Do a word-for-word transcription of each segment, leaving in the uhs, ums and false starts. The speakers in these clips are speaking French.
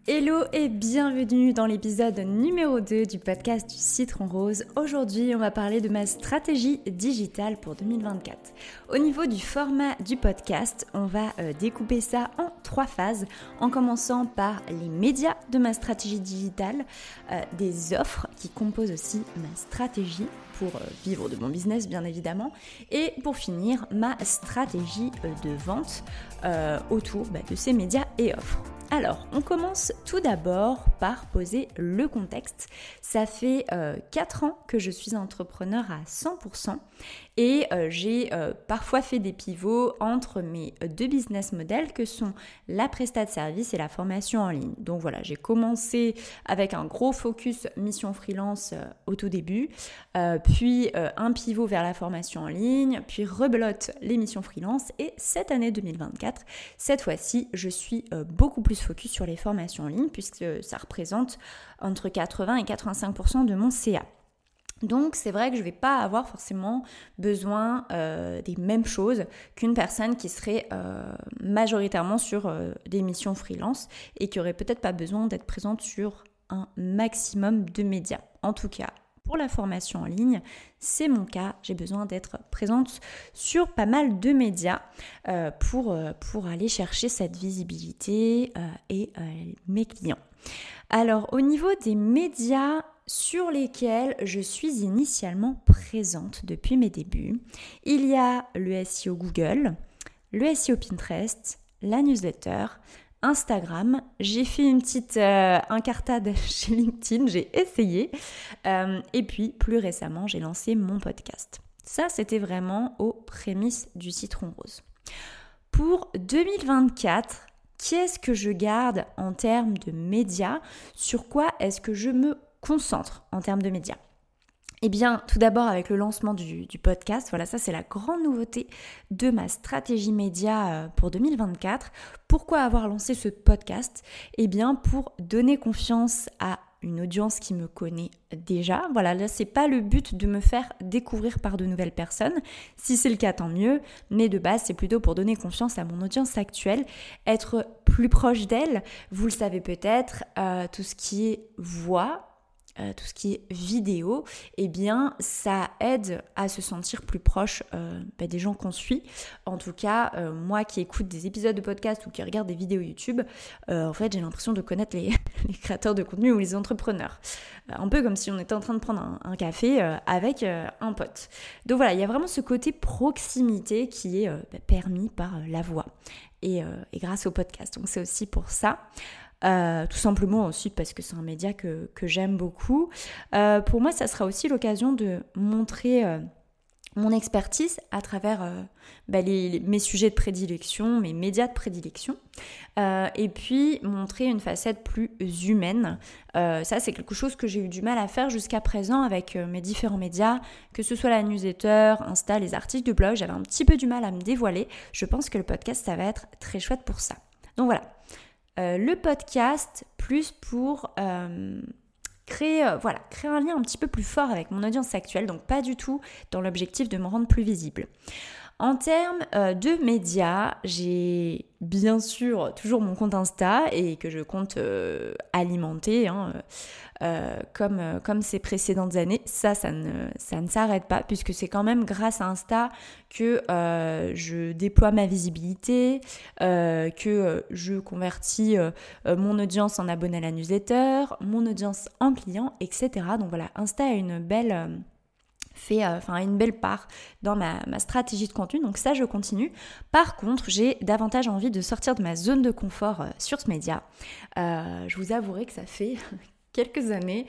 Hello et bienvenue dans l'épisode numéro deux du podcast du Citron Rose. Aujourd'hui, on va parler de ma stratégie digitale pour deux mille vingt-quatre. Au niveau du format du podcast, on va euh, découper ça en trois phases, en commençant par les médias de ma stratégie digitale, euh, des offres qui composent aussi ma stratégie pour euh, vivre de mon business bien évidemment, et pour finir, ma stratégie euh, de vente euh, autour bah, de ces médias et offres. Alors, on commence tout d'abord par poser le contexte. Ça fait euh, quatre ans que je suis entrepreneur à cent pour cent et euh, j'ai euh, parfois fait des pivots entre mes deux business models que sont la prestat de service et la formation en ligne. Donc voilà, j'ai commencé avec un gros focus mission freelance euh, au tout début, euh, puis euh, un pivot vers la formation en ligne, puis rebelote les missions freelance et cette année deux mille vingt-quatre, cette fois-ci, je suis euh, beaucoup plus focus sur les formations en ligne puisque ça représente entre quatre-vingts et quatre-vingt-cinq pour cent de mon C A. Donc c'est vrai que je ne vais pas avoir forcément besoin euh, des mêmes choses qu'une personne qui serait euh, majoritairement sur euh, des missions freelance et qui n'aurait peut-être pas besoin d'être présente sur un maximum de médias. En tout cas, pour la formation en ligne, c'est mon cas. J'ai besoin d'être présente sur pas mal de médias euh, pour, euh, pour aller chercher cette visibilité euh, et euh, mes clients. Alors, au niveau des médias sur lesquels je suis initialement présente depuis mes débuts, il y a le S E O Google, le S E O Pinterest, la newsletter, Instagram, j'ai fait une petite euh, incartade chez LinkedIn, j'ai essayé euh, et puis plus récemment j'ai lancé mon podcast. Ça c'était vraiment aux prémices du Citron Rose. Pour deux mille vingt-quatre, qu'est-ce que je garde en termes de médias? Sur quoi est-ce que je me concentre en termes de médias? Eh bien, tout d'abord avec le lancement du, du podcast, voilà, ça c'est la grande nouveauté de ma stratégie média pour deux mille vingt-quatre. Pourquoi avoir lancé ce podcast? Eh bien, pour donner confiance à une audience qui me connaît déjà. Voilà, là c'est pas le but de me faire découvrir par de nouvelles personnes. Si c'est le cas, tant mieux. Mais de base, c'est plutôt pour donner confiance à mon audience actuelle, être plus proche d'elle. Vous le savez peut-être, euh, tout ce qui est voix, Euh, tout ce qui est vidéo, eh bien ça aide à se sentir plus proche euh, bah, des gens qu'on suit. En tout cas, euh, moi qui écoute des épisodes de podcast ou qui regarde des vidéos YouTube, euh, en fait j'ai l'impression de connaître les, les créateurs de contenu ou les entrepreneurs. Euh, un peu comme si on était en train de prendre un, un café euh, avec euh, un pote. Donc voilà, il y a vraiment ce côté proximité qui est euh, bah, permis par euh, la voix et, euh, et grâce au podcast. Donc c'est aussi pour ça. Euh, tout simplement aussi parce que c'est un média que, que j'aime beaucoup. Euh, pour moi, ça sera aussi l'occasion de montrer euh, mon expertise à travers euh, bah, les, les, mes sujets de prédilection, mes médias de prédilection, euh, et puis montrer une facette plus humaine. Euh, ça, c'est quelque chose que j'ai eu du mal à faire jusqu'à présent avec euh, mes différents médias, que ce soit la newsletter, Insta, les articles de blog, j'avais un petit peu du mal à me dévoiler. Je pense que le podcast, ça va être très chouette pour ça. Donc voilà. Euh, le podcast plus pour euh, créer, euh, voilà, créer un lien un petit peu plus fort avec mon audience actuelle, donc pas du tout dans l'objectif de me rendre plus visible. En termes euh, de médias, j'ai bien sûr toujours mon compte Insta et que je compte euh, alimenter hein, euh, comme, euh, comme ces précédentes années. Ça, ça ne, ça ne s'arrête pas puisque c'est quand même grâce à Insta que euh, je déploie ma visibilité, euh, que euh, je convertis euh, mon audience en abonnés à la newsletter, mon audience en clients, et cetera. Donc voilà, Insta a une belle... Euh, fait enfin euh, une belle part dans ma, ma stratégie de contenu, donc ça je continue. Par contre, j'ai davantage envie de sortir de ma zone de confort euh, sur ce média. Euh, je vous avouerai que ça fait quelques années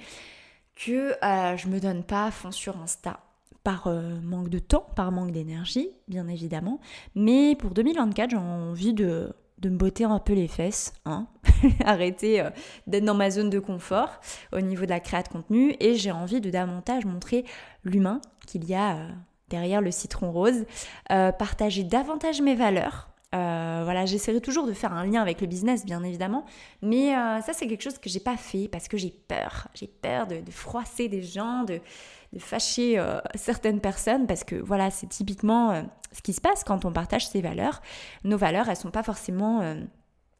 que euh, je me donne pas à fond sur Insta. Par euh, manque de temps, par manque d'énergie, bien évidemment. Mais pour deux mille vingt-quatre, j'ai envie de... de me botter un peu les fesses, hein. Arrêter euh, d'être dans ma zone de confort au niveau de la création de contenu et j'ai envie de davantage montrer l'humain qu'il y a euh, derrière le citron rose, euh, partager davantage mes valeurs. Euh, voilà, j'essaierai toujours de faire un lien avec le business, bien évidemment, mais euh, ça c'est quelque chose que j'ai pas fait parce que j'ai peur, j'ai peur de, de froisser des gens, de, de fâcher euh, certaines personnes parce que voilà, c'est typiquement euh, ce qui se passe quand on partage ses valeurs. Nos valeurs, elles sont pas forcément euh,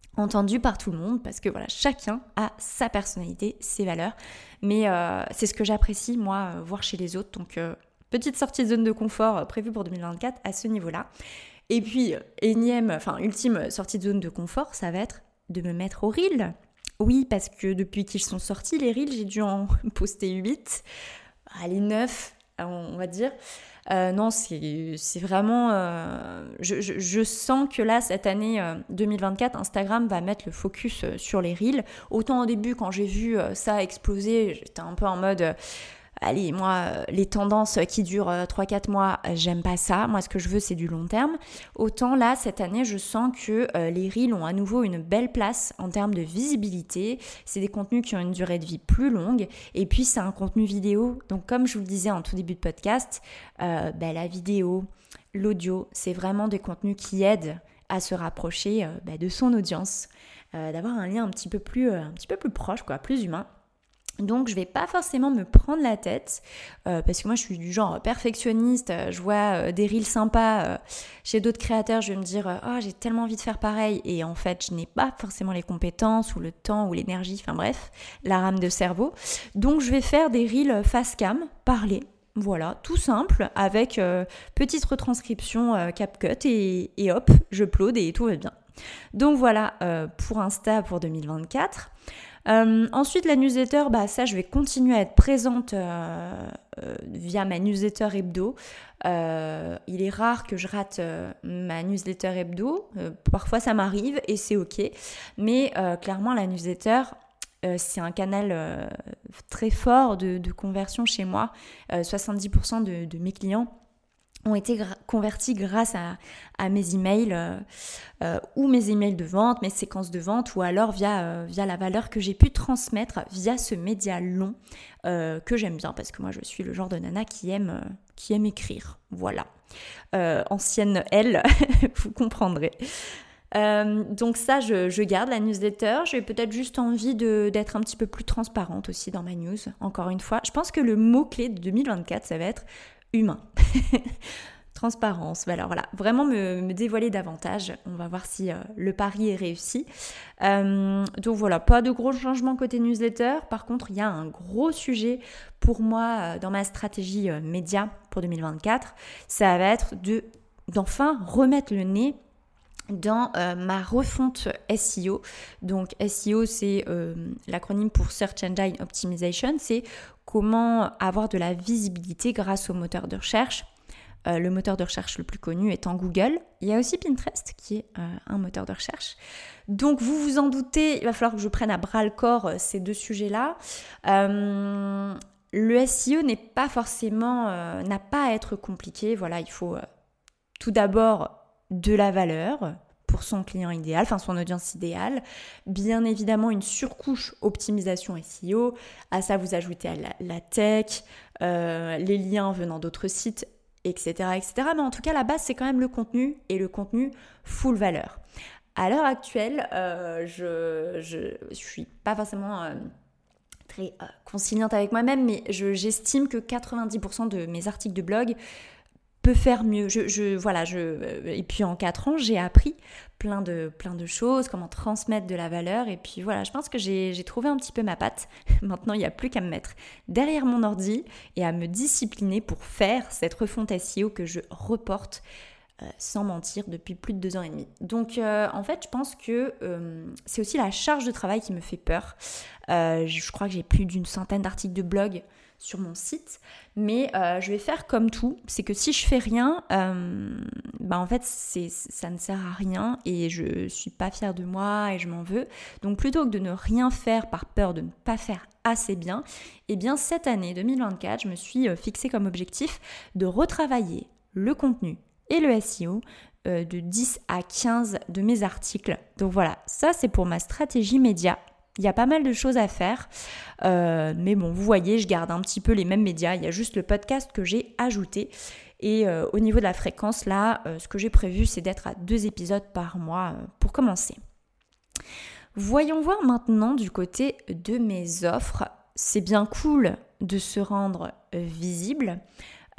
entendu par tout le monde parce que voilà, chacun a sa personnalité, ses valeurs. Mais euh, c'est ce que j'apprécie, moi, euh, voir chez les autres. Donc, euh, petite sortie de zone de confort euh, prévue pour deux mille vingt-quatre à ce niveau-là. Et puis, énième, enfin, ultime sortie de zone de confort, ça va être de me mettre aux reels. Oui, parce que depuis qu'ils sont sortis, les reels, j'ai dû en poster huit, allez, neuf, on va dire. Euh, non, c'est, c'est vraiment... Euh, je, je, je sens que là, cette année euh, deux mille vingt-quatre, Instagram va mettre le focus euh, sur les reels. Autant au début, quand j'ai vu euh, ça exploser, j'étais un peu en mode... Euh, allez, moi, euh, les tendances qui durent euh, trois quatre mois, euh, j'aime pas ça. Moi, ce que je veux, c'est du long terme. Autant là, cette année, je sens que euh, les reels ont à nouveau une belle place en termes de visibilité. C'est des contenus qui ont une durée de vie plus longue. Et puis, c'est un contenu vidéo. Donc, comme je vous le disais en tout début de podcast, euh, bah, la vidéo, l'audio, c'est vraiment des contenus qui aident à se rapprocher euh, bah, de son audience, euh, d'avoir un lien un petit peu plus, euh, un petit peu plus proche, quoi, plus humain. Donc je vais pas forcément me prendre la tête euh, parce que moi je suis du genre perfectionniste, euh, je vois euh, des reels sympas euh, chez d'autres créateurs, je vais me dire euh, oh j'ai tellement envie de faire pareil et en fait je n'ai pas forcément les compétences ou le temps ou l'énergie, enfin bref, la rame de cerveau. Donc je vais faire des reels face cam, parler. Voilà, tout simple, avec euh, petite retranscription euh, CapCut et, et hop, je upload et tout va bien. Donc voilà euh, pour Insta pour deux mille vingt-quatre. Euh, ensuite, la newsletter, bah, ça, je vais continuer à être présente euh, euh, via ma newsletter hebdo. Euh, il est rare que je rate euh, ma newsletter hebdo. Euh, parfois, ça m'arrive et c'est OK. Mais euh, clairement, la newsletter, euh, c'est un canal euh, très fort de, de conversion chez moi. Euh, soixante-dix pour cent de, de mes clients ont été gra- convertis grâce à, à mes emails euh, euh, ou mes emails de vente, mes séquences de vente ou alors via, euh, via la valeur que j'ai pu transmettre via ce média long euh, que j'aime bien parce que moi je suis le genre de nana qui aime, euh, qui aime écrire. Voilà. Euh, ancienne elle, vous comprendrez. Euh, donc ça, je, je garde la newsletter. J'ai peut-être juste envie de, d'être un petit peu plus transparente aussi dans ma news. Encore une fois, je pense que le mot-clé de deux mille vingt-quatre, ça va être humain. Transparence. Alors voilà, vraiment me, me dévoiler davantage. On va voir si euh, le pari est réussi. Euh, donc voilà, pas de gros changements côté newsletter. Par contre, il y a un gros sujet pour moi euh, dans ma stratégie euh, média pour deux mille vingt-quatre. Ça va être de, d'enfin remettre le nez dans euh, ma refonte S E O. Donc S E O, c'est euh, l'acronyme pour Search Engine Optimization. C'est comment avoir de la visibilité grâce au moteur de recherche. Euh, le moteur de recherche le plus connu étant Google. Il y a aussi Pinterest qui est euh, un moteur de recherche. Donc vous vous en doutez, il va falloir que je prenne à bras le corps euh, ces deux sujets-là. Euh, le S E O n'est pas forcément, euh, n'a pas à être compliqué. Voilà, il faut euh, tout d'abord de la valeur pour son client idéal, enfin son audience idéale. Bien évidemment, une surcouche optimisation S E O. À ça, vous ajoutez à la, la tech, euh, les liens venant d'autres sites, et cetera, et cetera. Mais en tout cas, la base, c'est quand même le contenu et le contenu full valeur. À l'heure actuelle, euh, je, je, je suis pas forcément euh, très euh, conciliante avec moi-même, mais je, j'estime que quatre-vingt-dix pour cent de mes articles de blog peut faire mieux. Je, je, voilà, je, et puis en quatre ans, j'ai appris plein de, plein de choses, comment transmettre de la valeur. Et puis voilà, je pense que j'ai, j'ai trouvé un petit peu ma patte. Maintenant, il n'y a plus qu'à me mettre derrière mon ordi et à me discipliner pour faire cette refonte S E O que je reporte euh, sans mentir depuis plus de deux ans et demi. Donc euh, en fait, je pense que euh, c'est aussi la charge de travail qui me fait peur. Euh, je crois que j'ai plus d'une centaine d'articles de blog sur mon site, mais euh, je vais faire comme tout, c'est que si je fais rien, euh, bah en fait c'est, ça ne sert à rien et je suis pas fière de moi et je m'en veux. Donc plutôt que de ne rien faire par peur de ne pas faire assez bien, eh bien cette année deux mille vingt-quatre, je me suis fixé comme objectif de retravailler le contenu et le S E O euh, de dix à quinze de mes articles. Donc voilà, ça c'est pour ma stratégie média. Il y a pas mal de choses à faire, euh, mais bon, vous voyez, je garde un petit peu les mêmes médias. Il y a juste le podcast que j'ai ajouté. Et euh, au niveau de la fréquence, là, euh, ce que j'ai prévu, c'est d'être à deux épisodes par mois euh, pour commencer. Voyons voir maintenant du côté de mes offres. C'est bien cool de se rendre euh, visible.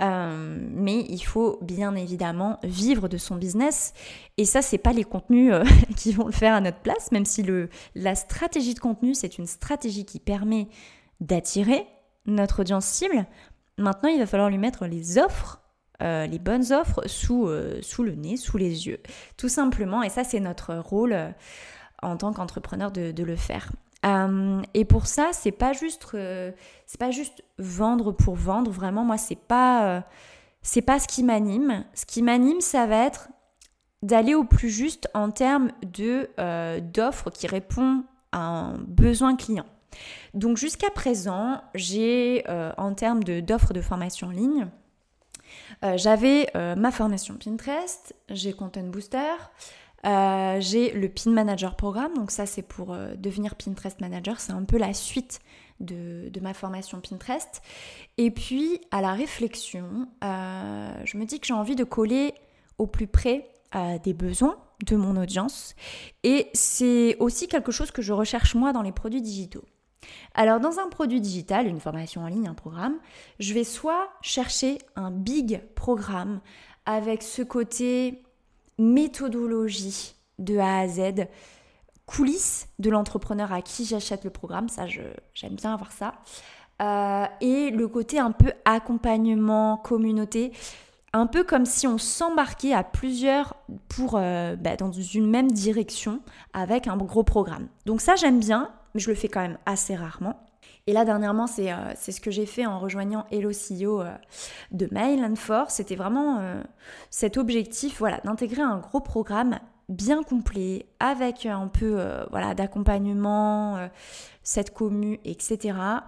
Euh, mais il faut bien évidemment vivre de son business. Et ça, c'est pas les contenus euh, qui vont le faire à notre place, même si le, la stratégie de contenu, c'est une stratégie qui permet d'attirer notre audience cible. Maintenant, il va falloir lui mettre les offres, euh, les bonnes offres sous, euh, sous le nez, sous les yeux, tout simplement. Et ça, c'est notre rôle euh, en tant qu'entrepreneur de, de le faire. Euh, et pour ça, c'est pas juste, euh, c'est pas juste vendre pour vendre. Vraiment, moi, c'est pas, euh, c'est pas ce qui m'anime. Ce qui m'anime, ça va être d'aller au plus juste en termes de euh, d'offres qui répondent à un besoin client. Donc jusqu'à présent, j'ai euh, en termes de, d'offres de formation en ligne, euh, j'avais euh, ma formation Pinterest, j'ai Content Booster. Euh, j'ai le Pin Manager Programme, donc ça c'est pour euh, devenir Pinterest Manager, c'est un peu la suite de, de ma formation Pinterest. Et puis à la réflexion, euh, je me dis que j'ai envie de coller au plus près euh, des besoins de mon audience, et c'est aussi quelque chose que je recherche moi dans les produits digitaux. Alors dans un produit digital, une formation en ligne, un programme, je vais soit chercher un big programme avec ce côté méthodologie de A à Z, coulisses de l'entrepreneur à qui j'achète le programme, ça je, j'aime bien avoir ça, euh, et le côté un peu accompagnement, communauté, un peu comme si on s'embarquait à plusieurs pour, euh, bah, dans une même direction avec un gros programme. Donc ça j'aime bien, mais je le fais quand même assez rarement. Et là, dernièrement, c'est, euh, c'est ce que j'ai fait en rejoignant Hello C E O euh, de Mail and Force. C'était vraiment euh, cet objectif, voilà, d'intégrer un gros programme bien complet, avec un peu euh, voilà, d'accompagnement, euh, cette commu, et cetera.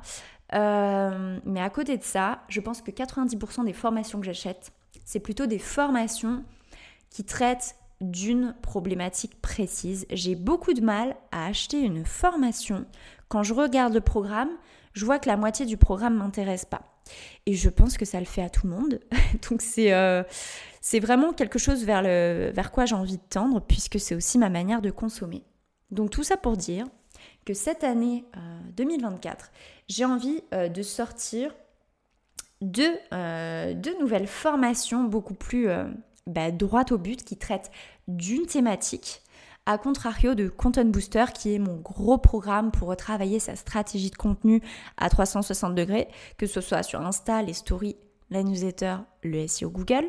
Euh, mais à côté de ça, je pense que quatre-vingt-dix pour cent des formations que j'achète, c'est plutôt des formations qui traitent d'une problématique précise. J'ai beaucoup de mal à acheter une formation. Quand je regarde le programme, je vois que la moitié du programme ne m'intéresse pas. Et je pense que ça le fait à tout le monde. Donc c'est, euh, c'est vraiment quelque chose vers, le, vers quoi j'ai envie de tendre, puisque c'est aussi ma manière de consommer. Donc tout ça pour dire que cette année euh, deux mille vingt-quatre, j'ai envie euh, de sortir deux, euh, deux nouvelles formations beaucoup plus euh, bah, droites au but, qui traitent d'une thématique, à contrario de Content Booster, qui est mon gros programme pour retravailler sa stratégie de contenu à trois cent soixante degrés, que ce soit sur Insta, les stories, la newsletter, le S E O Google.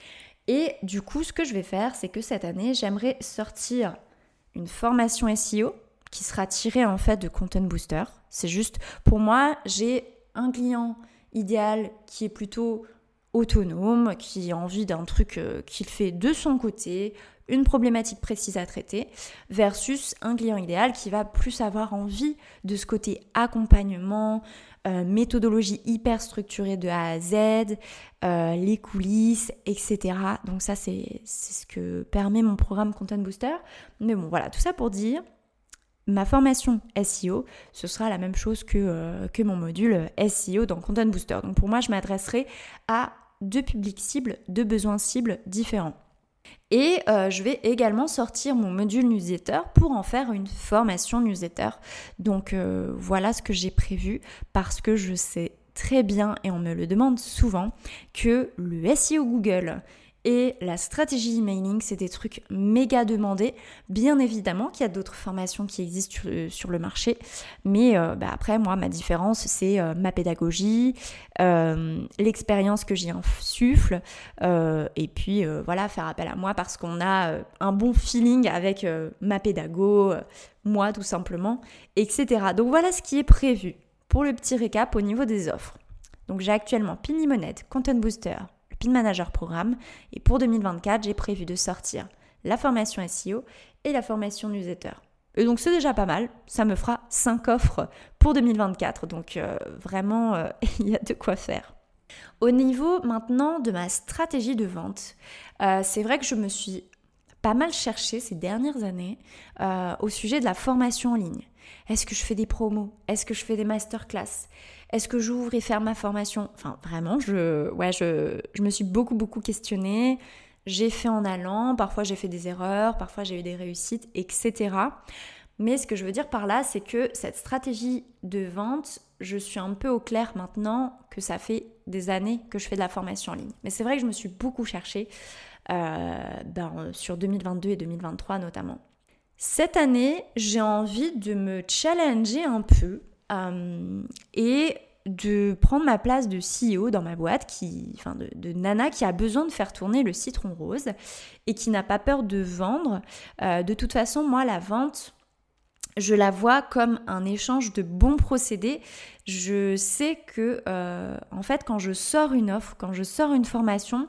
Et du coup, ce que je vais faire, c'est que cette année, j'aimerais sortir une formation S E O qui sera tirée en fait de Content Booster. C'est juste, pour moi, j'ai un client idéal qui est plutôt autonome, qui a envie d'un truc euh, qu'il fait de son côté, une problématique précise à traiter, versus un client idéal qui va plus avoir envie de ce côté accompagnement, euh, méthodologie hyper structurée de A à Z, euh, les coulisses, et cetera. Donc ça, c'est, c'est ce que permet mon programme Content Booster. Mais bon, voilà, tout ça pour dire, ma formation S E O, ce sera la même chose que, euh, que mon module S E O dans Content Booster. Donc pour moi, je m'adresserai à deux publics cibles, deux besoins cibles différents. Et euh, je vais également sortir mon module newsletter pour en faire une formation newsletter. Donc euh, voilà ce que j'ai prévu, parce que je sais très bien, et on me le demande souvent, que le S E O Google et la stratégie emailing, c'est des trucs méga demandés. Bien évidemment qu'il y a d'autres formations qui existent sur, sur le marché, mais euh, bah après, moi, ma différence, c'est euh, ma pédagogie, euh, l'expérience que j'y insuffle, euh, et puis euh, voilà, faire appel à moi parce qu'on a euh, un bon feeling avec euh, ma pédago, euh, moi tout simplement, et cetera. Donc voilà ce qui est prévu pour le petit récap au niveau des offres. Donc j'ai actuellement Pin Limonade, Content Booster, Pin Manager Programme, et pour deux mille vingt-quatre, j'ai prévu de sortir la formation S E O et la formation newsletter. Et donc c'est déjà pas mal, ça me fera cinq offres pour deux mille vingt-quatre, donc euh, vraiment euh, il y a de quoi faire. Au niveau maintenant de ma stratégie de vente, euh, c'est vrai que je me suis pas mal cherchée ces dernières années euh, au sujet de la formation en ligne. Est-ce que je fais des promos? Est-ce que je fais des masterclass? Est-ce que j'ouvre et ferme ma formation? Enfin, vraiment, je, ouais, je, je me suis beaucoup, beaucoup questionnée. J'ai fait en allant, parfois j'ai fait des erreurs, parfois j'ai eu des réussites, et cetera. Mais ce que je veux dire par là, c'est que cette stratégie de vente, je suis un peu au clair maintenant que ça fait des années que je fais de la formation en ligne. Mais c'est vrai que je me suis beaucoup cherchée euh, ben, sur deux mille vingt-deux et deux mille vingt-trois notamment. Cette année, j'ai envie de me challenger un peu euh, et de prendre ma place de C E O dans ma boîte, qui, enfin de, de nana qui a besoin de faire tourner le citron rose et qui n'a pas peur de vendre. Euh, de toute façon, moi, la vente, je la vois comme un échange de bons procédés. Je sais que, euh, en fait, quand je sors une offre, quand je sors une formation,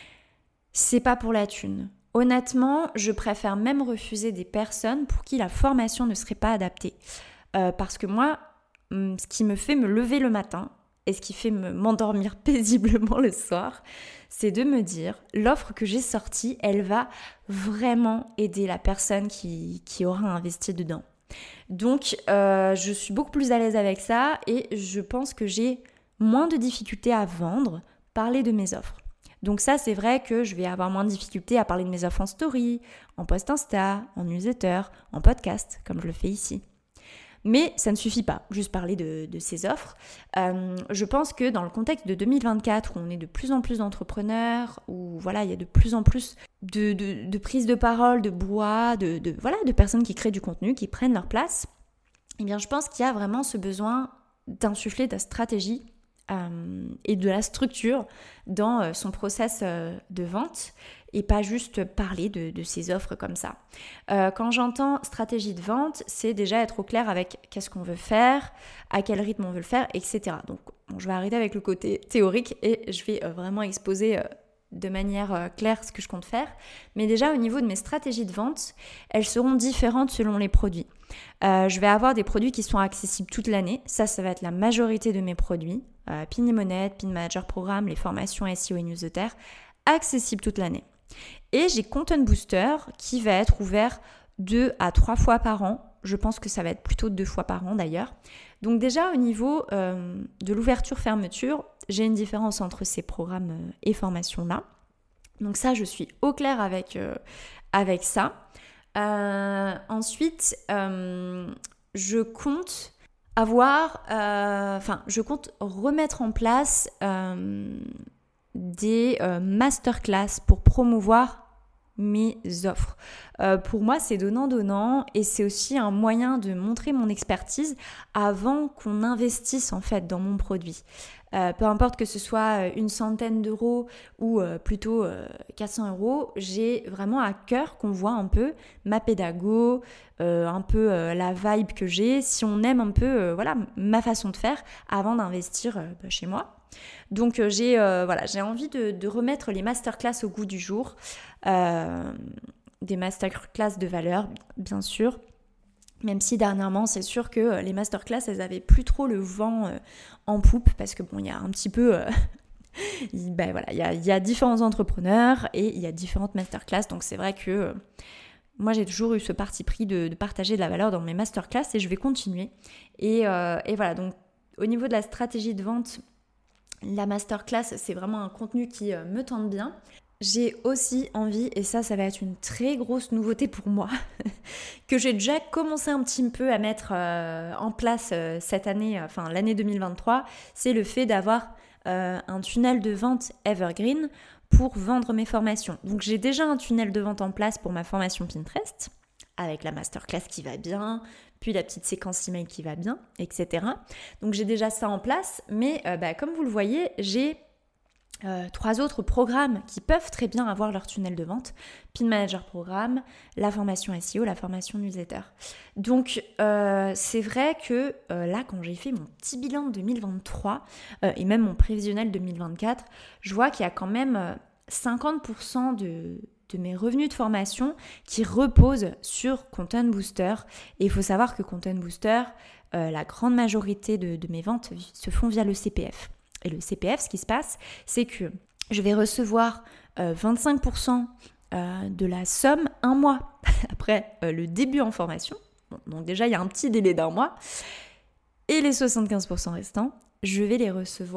c'est pas pour la thune. Honnêtement, je préfère même refuser des personnes pour qui la formation ne serait pas adaptée. Euh, parce que moi, ce qui me fait me lever le matin et ce qui fait me, m'endormir paisiblement le soir, c'est de me dire, l'offre que j'ai sortie, elle va vraiment aider la personne qui, qui aura investi dedans. Donc, euh, je suis beaucoup plus à l'aise avec ça et je pense que j'ai moins de difficultés à vendre, parler de mes offres. Donc ça, c'est vrai que je vais avoir moins de difficultés à parler de mes offres en story, en post Insta, en newsletter, en podcast, comme je le fais ici. Mais ça ne suffit pas, juste parler de, de ces offres. Euh, je pense que dans le contexte de deux mille vingt-quatre, où on est de plus en plus d'entrepreneurs, où voilà, il y a de plus en plus de, de, de prises de parole, de brouhaha, de, de, voilà, de personnes qui créent du contenu, qui prennent leur place, eh bien, je pense qu'il y a vraiment ce besoin d'insuffler de la stratégie euh, et de la structure dans euh, son process euh, de vente et pas juste parler de, de ces offres comme ça. Euh, quand j'entends stratégie de vente, c'est déjà être au clair avec qu'est-ce qu'on veut faire, à quel rythme on veut le faire, et cetera. Donc, bon, je vais arrêter avec le côté théorique et je vais euh, vraiment exposer euh, de manière euh, claire ce que je compte faire. Mais déjà, au niveau de mes stratégies de vente, elles seront différentes selon les produits. Euh, je vais avoir des produits qui sont accessibles toute l'année. Ça, ça va être la majorité de mes produits. Euh, Pin et Money, Pin Manager Programme, les formations S E O et newsletter, accessibles toute l'année. Et j'ai Content Booster qui va être ouvert deux à trois fois par an. Je pense que ça va être plutôt deux fois par an d'ailleurs. Donc déjà au niveau euh, de l'ouverture-fermeture, j'ai une différence entre ces programmes euh, et formations-là. Donc ça, je suis au clair avec, euh, avec ça. Euh, ensuite, euh, je compte avoir, euh, enfin, je compte remettre en place euh, des euh, masterclass pour promouvoir mes offres. Euh, pour moi, c'est donnant-donnant et c'est aussi un moyen de montrer mon expertise avant qu'on investisse en fait dans mon produit. Euh, peu importe que ce soit une centaine d'euros ou euh, plutôt euh, quatre cents euros, j'ai vraiment à cœur qu'on voit un peu ma pédago, euh, un peu euh, la vibe que j'ai, si on aime un peu euh, voilà, ma façon de faire avant d'investir euh, bah, chez moi. Donc euh, j'ai, euh, voilà, j'ai envie de, de remettre les masterclass au goût du jour, euh, des masterclass de valeur bien sûr. Même si dernièrement, c'est sûr que les masterclass, elles avaient plus trop le vent euh, en poupe parce que bon, il y a un petit peu, euh, il, ben voilà, il y a, il y a différents entrepreneurs et il y a différentes masterclass. Donc c'est vrai que euh, moi, j'ai toujours eu ce parti pris de, de partager de la valeur dans mes masterclass et je vais continuer. Et, euh, et voilà, donc au niveau de la stratégie de vente, la masterclass, c'est vraiment un contenu qui euh, me tente bien. J'ai aussi envie, et ça, ça va être une très grosse nouveauté pour moi, que j'ai déjà commencé un petit peu à mettre euh, en place euh, cette année, enfin l'année deux mille vingt-trois, c'est le fait d'avoir euh, un tunnel de vente evergreen pour vendre mes formations. Donc j'ai déjà un tunnel de vente en place pour ma formation Pinterest, avec la masterclass qui va bien, puis la petite séquence email qui va bien, et cetera. Donc j'ai déjà ça en place, mais euh, bah, comme vous le voyez, j'ai Euh, trois autres programmes qui peuvent très bien avoir leur tunnel de vente. Pin Manager Programme, la formation S E O, la formation newsletter. Donc euh, c'est vrai que euh, là, quand j'ai fait mon petit bilan de deux mille vingt-trois euh, et même mon prévisionnel deux mille vingt-quatre, je vois qu'il y a quand même euh, cinquante pour cent de, de mes revenus de formation qui reposent sur Content Booster. Et il faut savoir que Content Booster, euh, la grande majorité de, de mes ventes se font via le C P F. Et le C P F, ce qui se passe, c'est que je vais recevoir euh, vingt-cinq pour cent euh, de la somme un mois après euh, le début en formation. Bon, donc déjà, il y a un petit délai d'un mois. Et les soixante-quinze pour cent restants, je vais les recevoir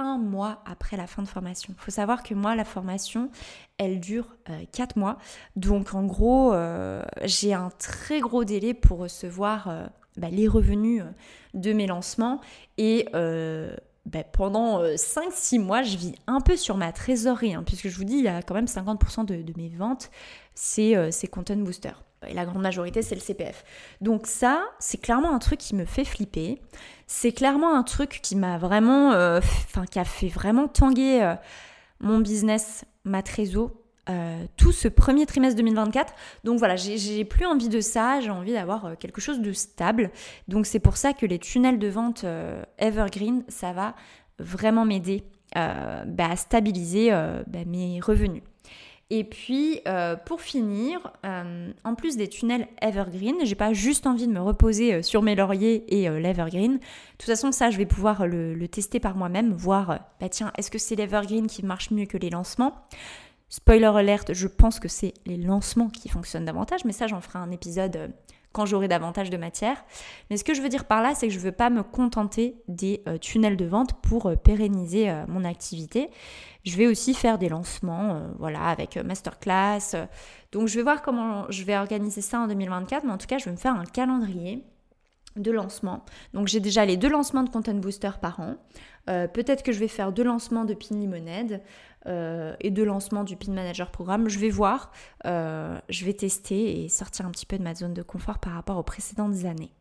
un mois après la fin de formation. Il faut savoir que moi, la formation, elle dure euh, quatre mois. Donc en gros, euh, j'ai un très gros délai pour recevoir euh, bah, les revenus de mes lancements. Et euh, bah, pendant euh, cinq six mois, je vis un peu sur ma trésorerie. Hein, puisque je vous dis, il y a quand même cinquante pour cent de, de mes ventes, c'est, euh, c'est Content Booster. Et la grande majorité, c'est le C P F. Donc ça, c'est clairement un truc qui me fait flipper. C'est clairement un truc qui m'a vraiment, euh, enfin, qui a fait vraiment tanguer euh, mon business, ma trésor, euh, tout ce premier trimestre deux mille vingt-quatre. Donc voilà, j'ai, j'ai plus envie de ça. J'ai envie d'avoir euh, quelque chose de stable. Donc c'est pour ça que les tunnels de vente euh, Evergreen, ça va vraiment m'aider euh, bah, à stabiliser euh, bah, mes revenus. Et puis, euh, pour finir, euh, en plus des tunnels Evergreen, j'ai pas juste envie de me reposer euh, sur mes lauriers et euh, l'Evergreen. De toute façon, ça, je vais pouvoir le, le tester par moi-même, voir, euh, bah tiens, est-ce que c'est l'Evergreen qui marche mieux que les lancements ? Spoiler alert, je pense que c'est les lancements qui fonctionnent davantage, mais ça, j'en ferai un épisode euh, quand j'aurai davantage de matière. Mais ce que je veux dire par là, c'est que je ne veux pas me contenter des euh, tunnels de vente pour euh, pérenniser euh, mon activité. Je vais aussi faire des lancements, euh, voilà, avec euh, masterclass. Donc, je vais voir comment je vais organiser ça en deux mille vingt-quatre, mais en tout cas, je vais me faire un calendrier de lancement. Donc, j'ai déjà les deux lancements de Content Booster par an. Euh, peut-être que je vais faire deux lancements de Pin Lemonade euh, et deux lancements du Pin Manager Programme. Je vais voir, euh, je vais tester et sortir un petit peu de ma zone de confort par rapport aux précédentes années.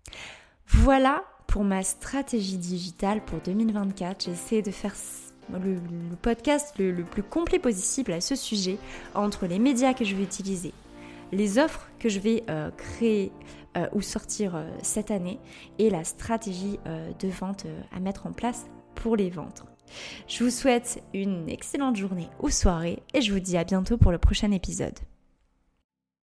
Voilà pour ma stratégie digitale pour deux mille vingt-quatre. J'ai essayé de faire le, le podcast le, le plus complet possible à ce sujet, entre les médias que je vais utiliser, les offres que je vais euh, créer euh, ou sortir euh, cette année et la stratégie euh, de vente euh, à mettre en place pour les vendre. Je vous souhaite une excellente journée ou soirée et je vous dis à bientôt pour le prochain épisode.